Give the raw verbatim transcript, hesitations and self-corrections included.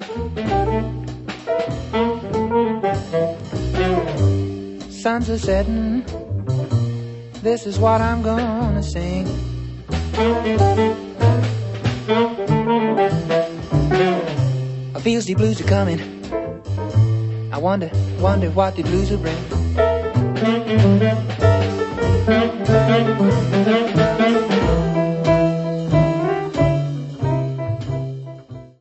Suns are setting, this is what I'm gonna sing. I feel the blues are coming. I wonder, wonder what the blues will bring.